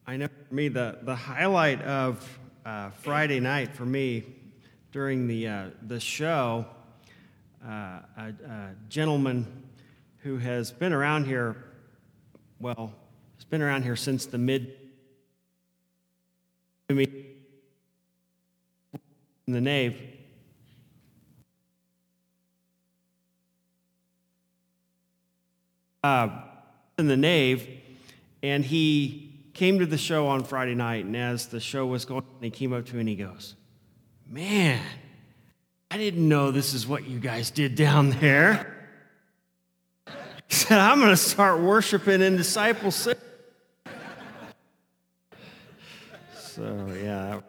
I know for me, the highlight of Friday night for me during the show, a gentleman who has been around here, has been around here since the mid in the nave. In the nave, and he came to the show on Friday night, and as the show was going, he came up to me and he goes, "Man, I didn't know this is what you guys did down there." He said, "I'm going to start worshiping in Disciple City." So, yeah.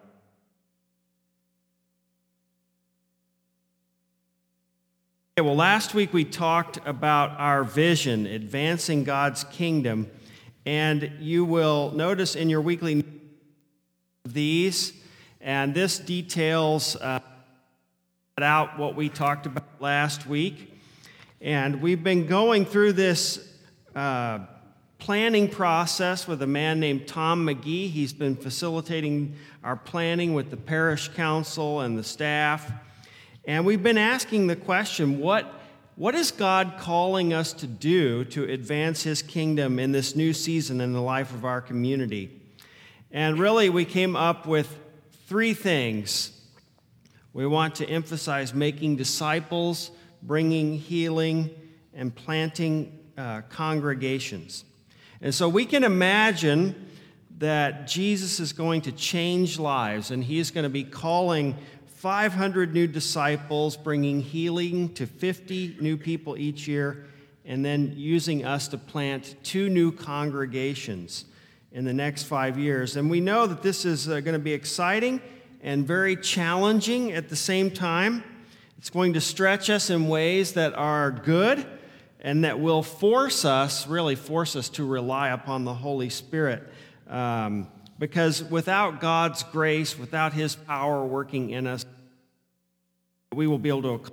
Well, last week we talked about our vision, advancing God's kingdom, and you will notice in your weekly these, and this details out what we talked about last week. And we've been going through this planning process with a man named Tom McGee. He's been facilitating our planning with the parish council and the staff. And we've been asking the question, what is God calling us to do to advance His kingdom in this new season in the life of our community? And really, we came up with three things. We want to emphasize making disciples, bringing healing, and planting congregations. And so we can imagine that Jesus is going to change lives, and He's going to be calling 500 new disciples, bringing healing to 50 new people each year, and then using us to plant 2 new congregations in the next 5 years. And we know that this is going to be exciting and very challenging at the same time. It's going to stretch us in ways that are good and that will force us to rely upon the Holy Spirit. Because without God's grace, without His power working in us, we will be able to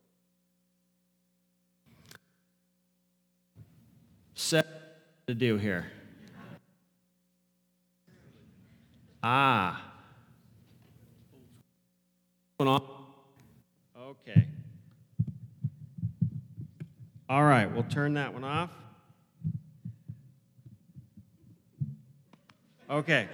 set to do here. Okay. All right, we'll turn that one off. Okay.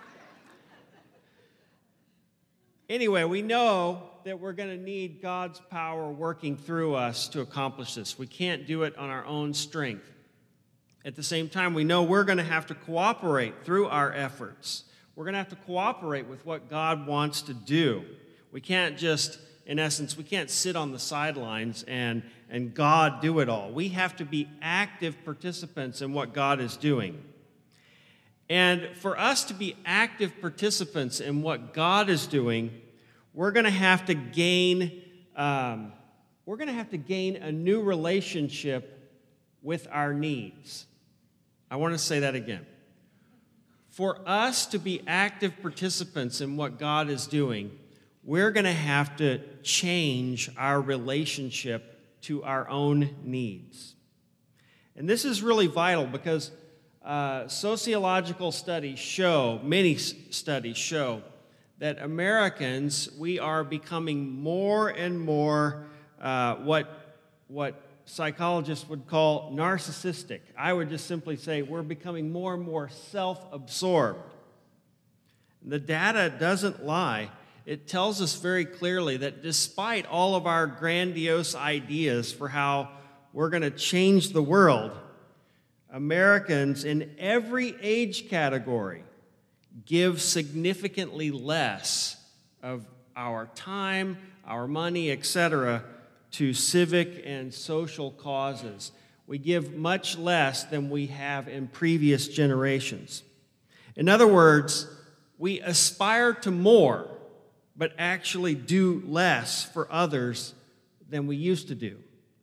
Anyway, we know that we're going to need God's power working through us to accomplish this. We can't do it on our own strength. At the same time, we know we're going to have to cooperate through our efforts. We're going to have to cooperate with what God wants to do. We can't just, in essence, we can't sit on the sidelines and God do it all. We have to be active participants in what God is doing. And for us to be active participants in what God is doing, we're going to have to gain a new relationship with our needs. I want to say that again. For us to be active participants in what God is doing, we're going to have to change our relationship to our own needs. And this is really vital because sociological studies show, many studies show, that Americans, we are becoming more and more what psychologists would call narcissistic. I would just simply say we're becoming more and more self-absorbed. The data doesn't lie. It tells us very clearly that despite all of our grandiose ideas for how we're going to change the world, Americans in every age category give significantly less of our time, our money, etc., to civic and social causes. We give much less than we have in previous generations. In other words, we aspire to more, but actually do less for others than we used to do.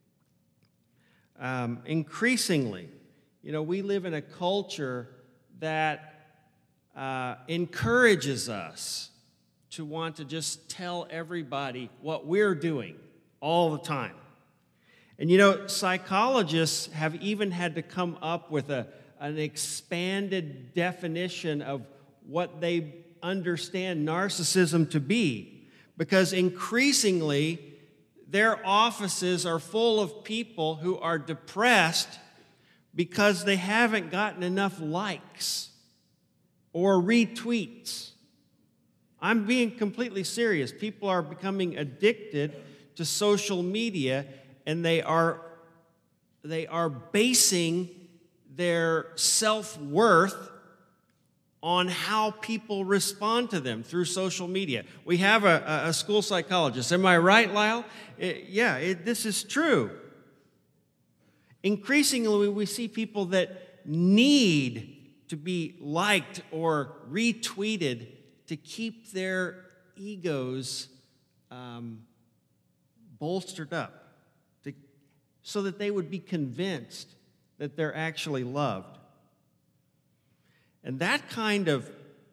Increasingly, we live in a culture that encourages us to want to just tell everybody what we're doing all the time. And psychologists have even had to come up with a an expanded definition of what they understand narcissism to be, because increasingly their offices are full of people who are depressed because they haven't gotten enough likes or retweets. I'm being completely serious. People are becoming addicted to social media, and they are basing their self-worth on how people respond to them through social media. We have a school psychologist. Am I right, Lyle? This is true. Increasingly, we see people that need to be liked or retweeted to keep their egos bolstered up, so that they would be convinced that they're actually loved. And that kind of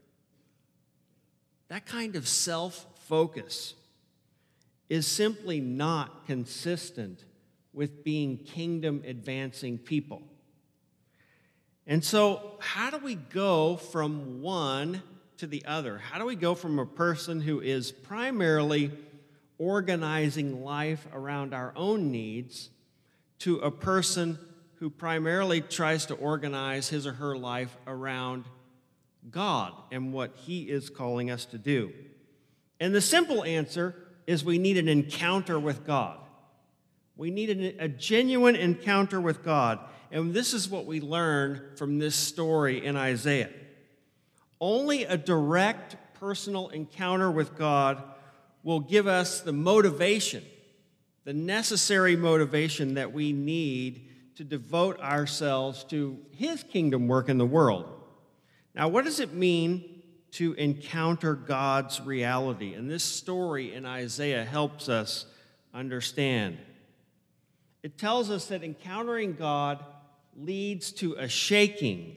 self-focus is simply not consistent with being kingdom-advancing people. And so, how do we go from one to the other? How do we go from a person who is primarily organizing life around our own needs to a person who primarily tries to organize his or her life around God and what He is calling us to do? And the simple answer is we need an encounter with God. We need a genuine encounter with God. And this is what we learn from this story in Isaiah. Only a direct personal encounter with God will give us the motivation, the necessary motivation that we need to devote ourselves to His kingdom work in the world. Now, what does it mean to encounter God's reality? And this story in Isaiah helps us understand. It tells us that encountering God leads to a shaking.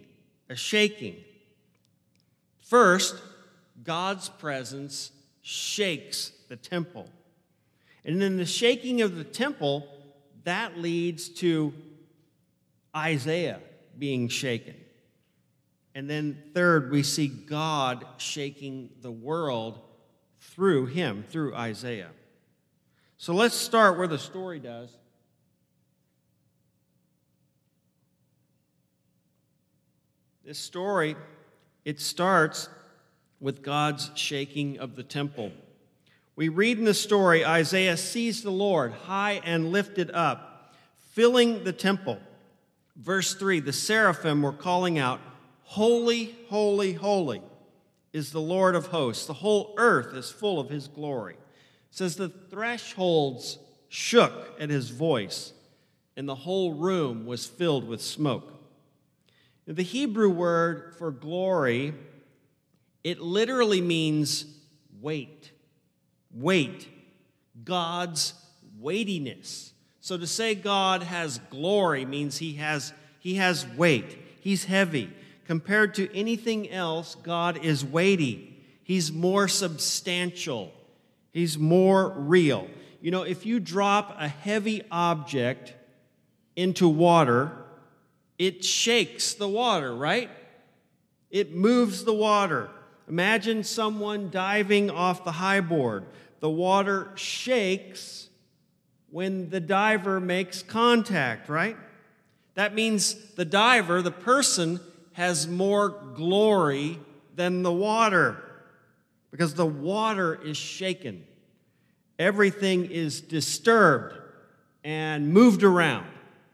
First, God's presence shakes the temple. And in the shaking of the temple, that leads to Isaiah being shaken. And then third, we see God shaking the world through him, through Isaiah. So let's start where the story does. This story, it starts with God's shaking of the temple. We read in the story, Isaiah sees the Lord high and lifted up, filling the temple. Verse 3, the seraphim were calling out, "Holy, holy, holy is the Lord of hosts. The whole earth is full of His glory." It says the thresholds shook at His voice, and the whole room was filled with smoke. The Hebrew word for glory, it literally means weight. Weight. God's weightiness. So to say God has glory means he has weight. He's heavy. Compared to anything else, God is weighty. He's more substantial. He's more real. You know, if you drop a heavy object into water, it shakes the water, right? It moves the water. Imagine someone diving off the high board. The water shakes when the diver makes contact, right? That means the diver, the person, has more glory than the water because the water is shaken. Everything is disturbed and moved around.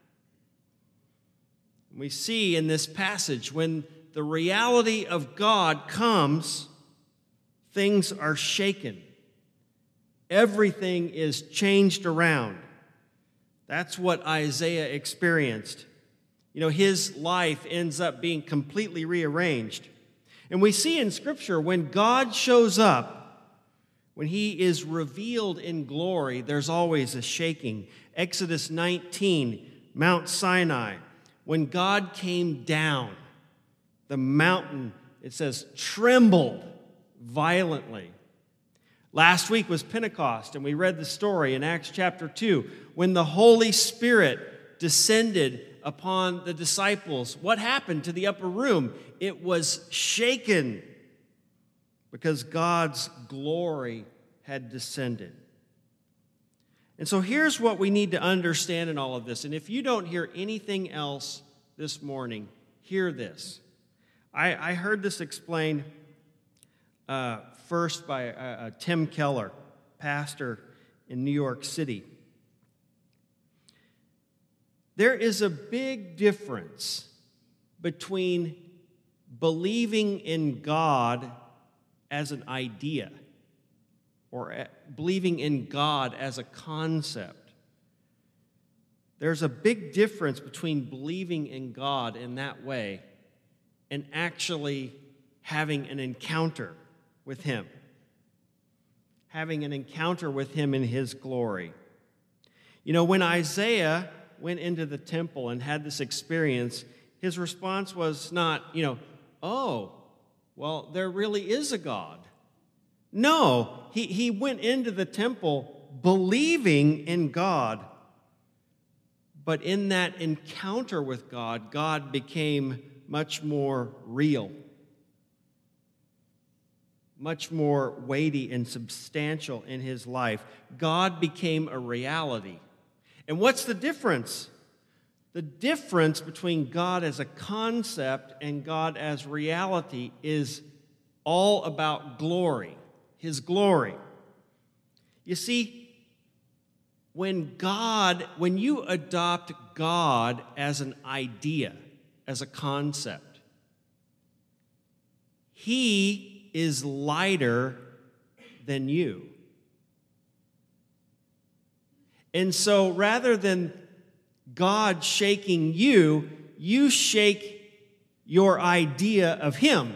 We see in this passage when the reality of God comes, things are shaken. Everything is changed around. That's what Isaiah experienced. You know, his life ends up being completely rearranged. And we see in Scripture when God shows up, when He is revealed in glory, there's always a shaking. Exodus 19, Mount Sinai. When God came down, the mountain, it says, trembled violently. Last week was Pentecost, and we read the story in Acts chapter 2, when the Holy Spirit descended upon the disciples. What happened to the upper room? It was shaken because God's glory had descended. And so here's what we need to understand in all of this. And if you don't hear anything else this morning, hear this. I heard this explained first by Tim Keller, pastor in New York City. There is a big difference between believing in God as an idea or believing in God as a concept. There's a big difference between believing in God in that way and actually having an encounter with Him. Having an encounter with Him in His glory. You know, when Isaiah went into the temple and had this experience, his response was not, oh, well, there really is a God. No, he went into the temple believing in God. But in that encounter with God, God became much more real, much more weighty and substantial in his life. God became a reality. And what's the difference? The difference between God as a concept and God as reality is all about glory, His glory. You see, when you adopt God as an idea, as a concept, He is lighter than you. And so rather than God shaking you, you shake your idea of Him.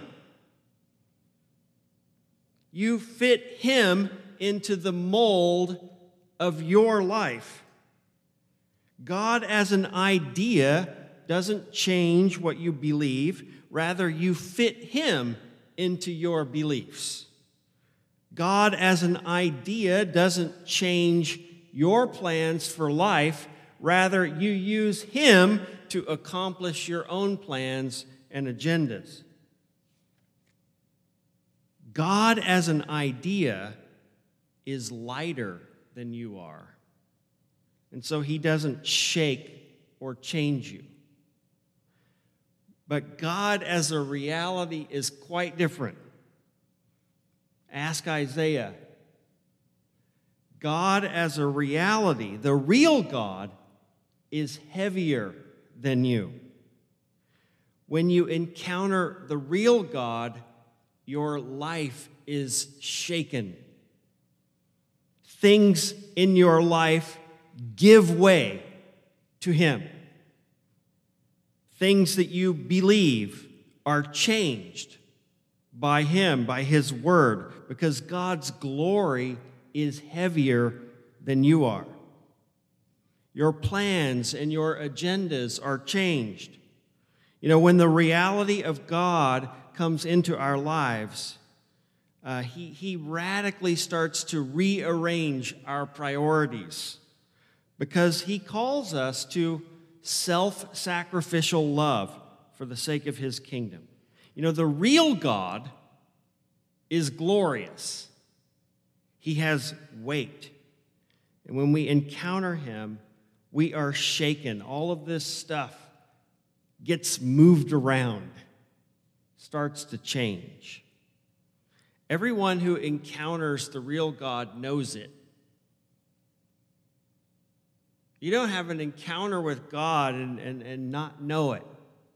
You fit Him into the mold of your life. God as an idea doesn't change what you believe. Rather, you fit Him into your beliefs. God as an idea doesn't change your plans for life. Rather, you use Him to accomplish your own plans and agendas. God as an idea is lighter than you are. And so He doesn't shake or change you. But God as a reality is quite different. Ask Isaiah. God as a reality, the real God, is heavier than you. When you encounter the real God, your life is shaken. Things in your life give way to Him. Things that you believe are changed by Him, by His Word, because God's glory is heavier than you are. Your plans and your agendas are changed. You know, when the reality of God comes into our lives, He radically starts to rearrange our priorities because He calls us to self-sacrificial love for the sake of His kingdom. You know, the real God is glorious. He has weight. And when we encounter Him, we are shaken. All of this stuff gets moved around, starts to change. Everyone who encounters the real God knows it. You don't have an encounter with God and not know it.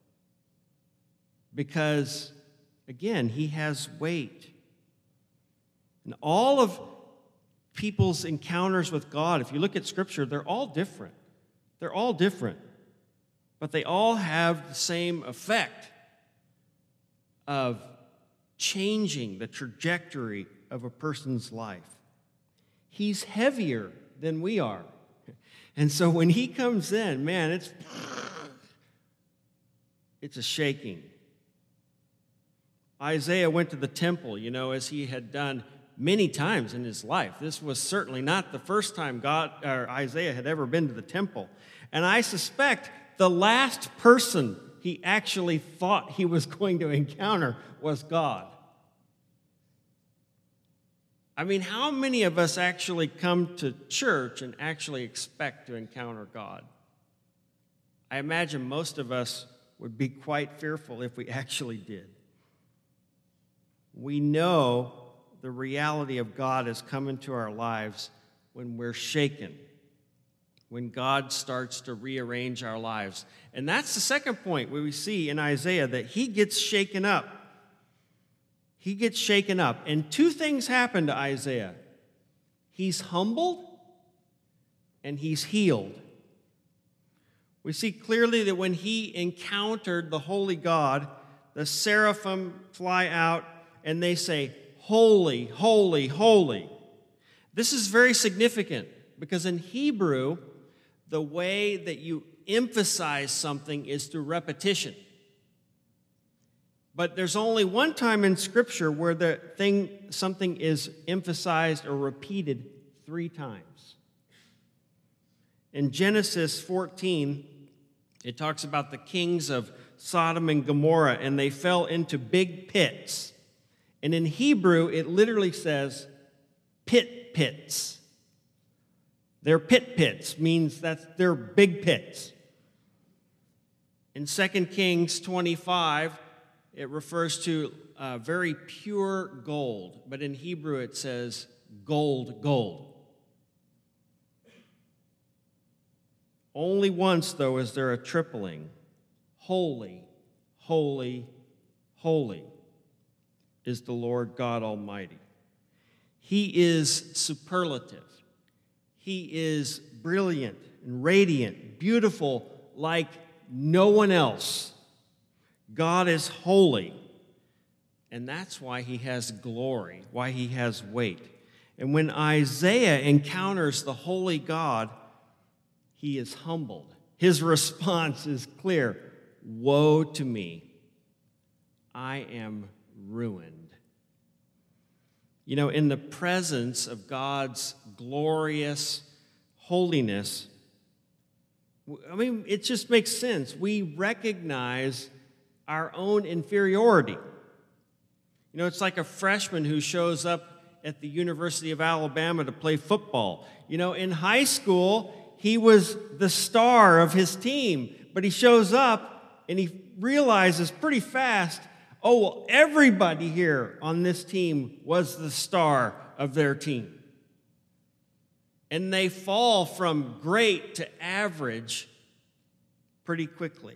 Because, again, He has weight. And all of people's encounters with God, if you look at Scripture, they're all different. They're all different. But they all have the same effect of changing the trajectory of a person's life. He's heavier than we are. And so when He comes in, man, it's a shaking. Isaiah went to the temple, as he had done many times in his life. This was certainly not the first time Isaiah had ever been to the temple. And I suspect the last person he actually thought he was going to encounter was God. I mean, how many of us actually come to church and actually expect to encounter God? I imagine most of us would be quite fearful if we actually did. We know the reality of God has come into our lives when we're shaken, when God starts to rearrange our lives. And that's the second point where we see in Isaiah that he gets shaken up. He gets shaken up. And two things happen to Isaiah. He's humbled and he's healed. We see clearly that when he encountered the holy God, the seraphim fly out and they say, "Holy, holy, holy." This is very significant because in Hebrew, the way that you emphasize something is through repetition. But there's only one time in Scripture where something is emphasized or repeated 3 times. In Genesis 14, it talks about the kings of Sodom and Gomorrah, and they fell into big pits. And in Hebrew, it literally says pits. They're pits, means that they're big pits. In 2 Kings 25, it refers to very pure gold, but in Hebrew it says gold. Only once, though, is there a tripling. Holy, holy, holy is the Lord God Almighty. He is superlative. He is brilliant and radiant, beautiful like no one else. God is holy, and that's why he has glory, why he has weight. And when Isaiah encounters the holy God, he is humbled. His response is clear: "Woe to me, I am ruined." You know, in the presence of God's glorious holiness, I mean, it just makes sense. We recognize our own inferiority. You know, it's like a freshman who shows up at the University of Alabama to play football. You know, in high school, he was the star of his team, but he shows up and he realizes pretty fast, oh, well, everybody here on this team was the star of their team. And they fall from great to average pretty quickly.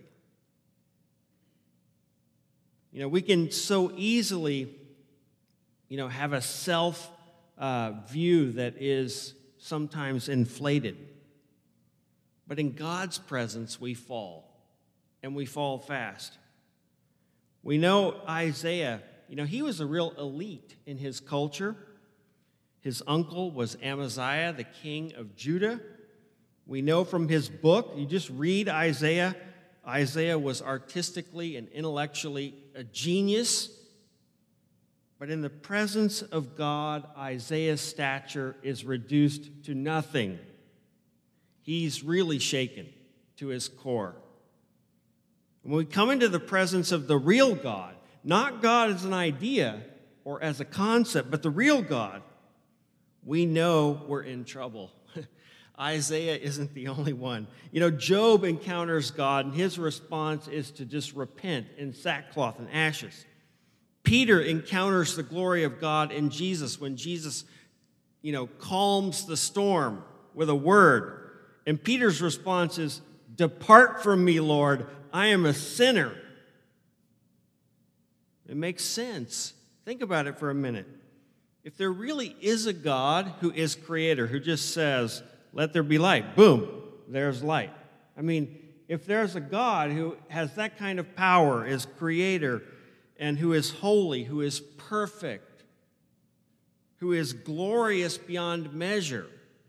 You know, we can so easily, have a self view that is sometimes inflated. But in God's presence, we fall, and we fall fast. We know Isaiah, he was a real elite in his culture. His uncle was Amaziah, the king of Judah. We know from his book, you just read Isaiah, Isaiah was artistically and intellectually a genius. But in the presence of God, Isaiah's stature is reduced to nothing. He's really shaken to his core. When we come into the presence of the real God, not God as an idea or as a concept, but the real God, we know we're in trouble. Isaiah isn't the only one. Job encounters God, and his response is to just repent in sackcloth and ashes. Peter encounters the glory of God in Jesus when Jesus, calms the storm with a word. And Peter's response is, "Depart from me, Lord, I am a sinner." It makes sense. Think about it for a minute. If there really is a God who is creator, who just says, "Let there be light," boom, there's light. I mean, if there's a God who has that kind of power as creator and who is holy, who is perfect, who is glorious beyond measure,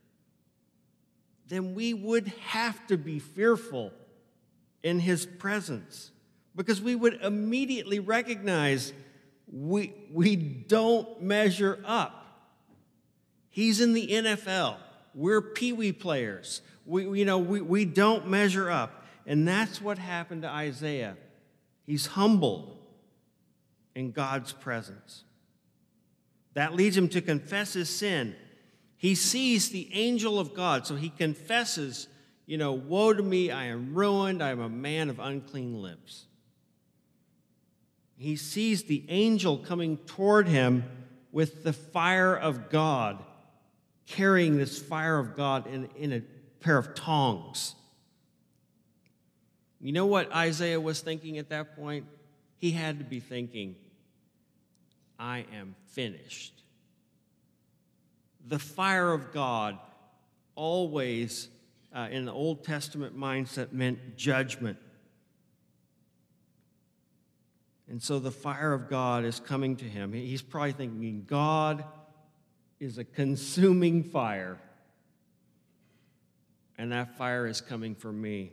then we would have to be fearful in his presence, because we would immediately recognize we don't measure up. He's in the NFL. We're peewee players. We don't measure up. And that's what happened to Isaiah. He's humbled in God's presence. That leads him to confess his sin. He sees the angel of God, so he confesses, woe to me, I am ruined, I am a man of unclean lips. He sees the angel coming toward him with the fire of God, carrying this fire of God in a pair of tongs. You know what Isaiah was thinking at that point? He had to be thinking, I am finished. The fire of God always, in the Old Testament mindset, meant judgment. And so the fire of God is coming to him. He's probably thinking, God is a consuming fire, and that fire is coming for me.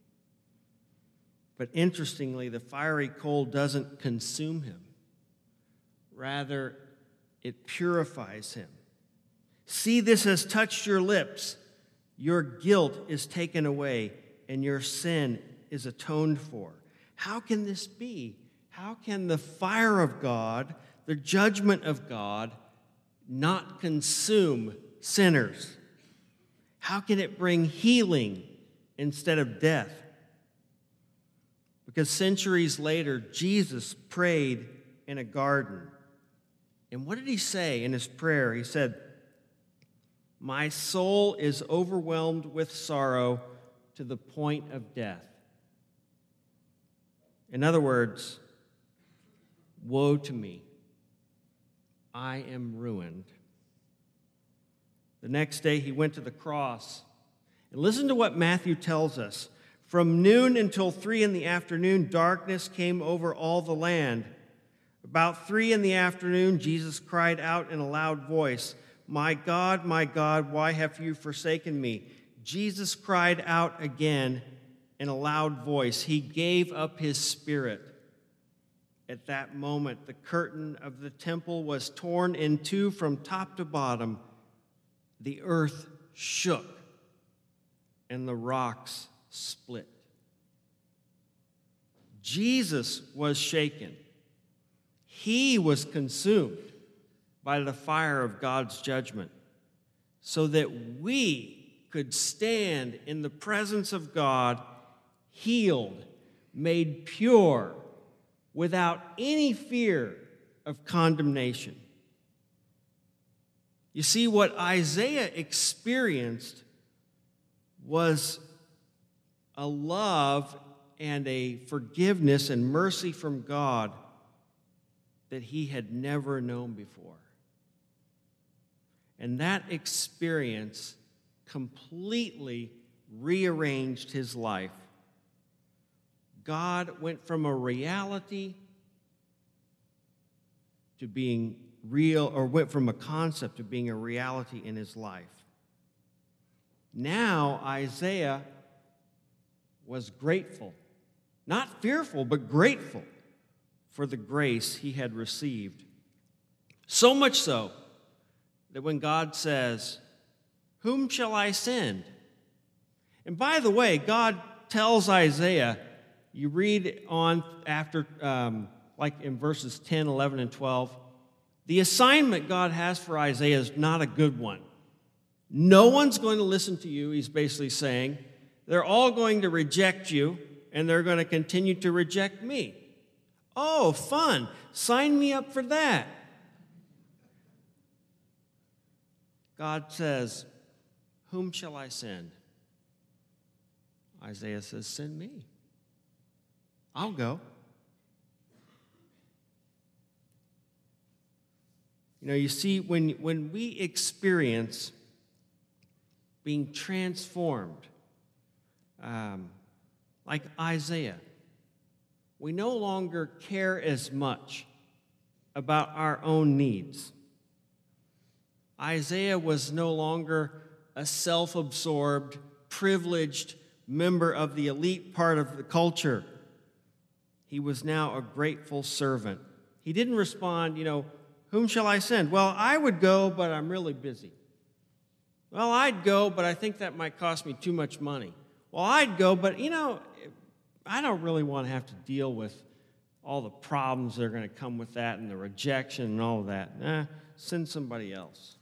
But interestingly, the fiery coal doesn't consume him. Rather, it purifies him. See, this has touched your lips. Your guilt is taken away, and your sin is atoned for. How can this be? How can the fire of God, the judgment of God, not consume sinners? How can it bring healing instead of death? Because centuries later, Jesus prayed in a garden. And what did he say in his prayer? He said, my soul is overwhelmed with sorrow to the point of death. In other words, woe to me. I am ruined. The next day he went to the cross. And listen to what Matthew tells us. From noon until 3 p.m, darkness came over all the land. About 3 p.m, Jesus cried out in a loud voice, my God, why have you forsaken me? Jesus cried out again in a loud voice. He gave up his spirit. At that moment, the curtain of the temple was torn in two from top to bottom. The earth shook, and the rocks split. Jesus was shaken. He was consumed by the fire of God's judgment, so that we could stand in the presence of God, healed, made pure, without any fear of condemnation. You see, what Isaiah experienced was a love and a forgiveness and mercy from God that he had never known before. And that experience completely rearranged his life. God went from a reality to being real, or went from a concept to being a reality in his life. Now Isaiah was grateful, not fearful, but grateful for the grace he had received. So much so that when God says, whom shall I send? And by the way, God tells Isaiah, you read on after, like in verses 10, 11, and 12, the assignment God has for Isaiah is not a good one. No one's going to listen to you, he's basically saying. They're all going to reject you, and they're going to continue to reject me. Oh, fun. Sign me up for that. God says, whom shall I send? Isaiah says, send me. I'll go. You see, when we experience being transformed, like Isaiah, we no longer care as much about our own needs. Isaiah was no longer a self-absorbed, privileged member of the elite part of the culture. He was now a grateful servant. He didn't respond, whom shall I send? Well, I would go, but I'm really busy. Well, I'd go, but I think that might cost me too much money. Well, I'd go, but, I don't really want to have to deal with all the problems that are going to come with that and the rejection and all of that. Send somebody else.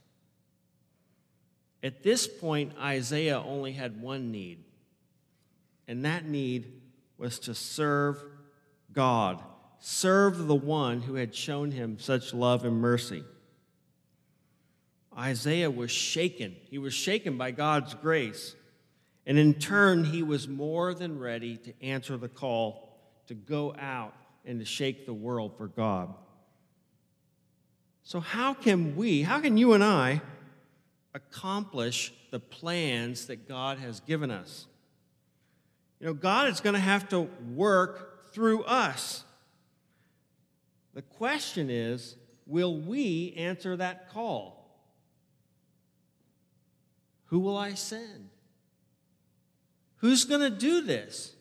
At this point, Isaiah only had one need, and that need was to serve God, serve the one who had shown him such love and mercy. Isaiah was shaken. He was shaken by God's grace. And in turn, he was more than ready to answer the call to go out and to shake the world for God. So how can you and I accomplish the plans that God has given us? God is going to have to work through us. The question is, will we answer that call? Who will I send? Who's going to do this?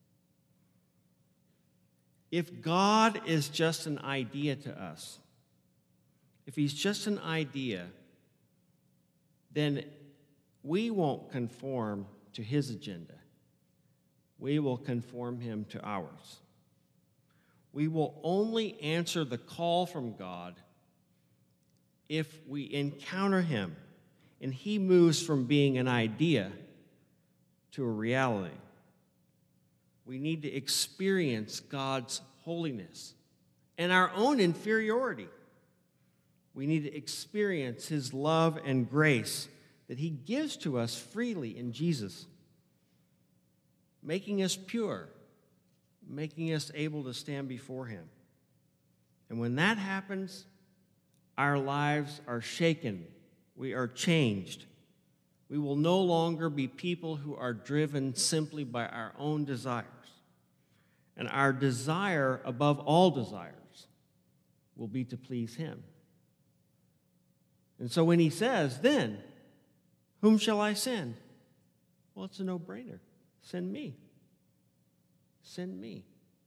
If God is just an idea to us, if he's just an idea, then we won't conform to his agenda. We will conform him to ours. We will only answer the call from God if we encounter him and he moves from being an idea to a reality. We need to experience God's holiness and our own inferiority. We need to experience his love and grace that he gives to us freely in Jesus, making us pure, making us able to stand before him. And when that happens, our lives are shaken. We are changed. We will no longer be people who are driven simply by our own desires. And our desire, above all desires, will be to please him. And so when he says, then, whom shall I send? Well, it's a no-brainer. Send me. Send me.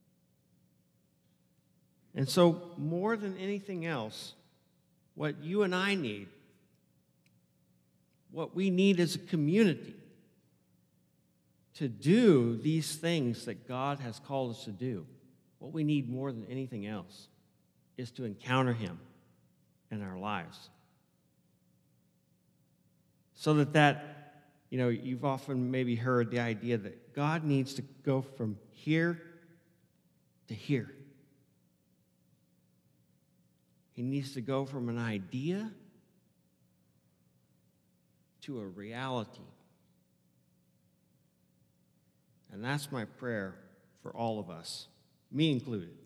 And so, more than anything else, what you and I need, what we need as a community to do these things that God has called us to do, what we need more than anything else is to encounter him in our lives. So that you've often maybe heard the idea that God needs to go from here to here. He needs to go from an idea to a reality. And that's my prayer for all of us, me included.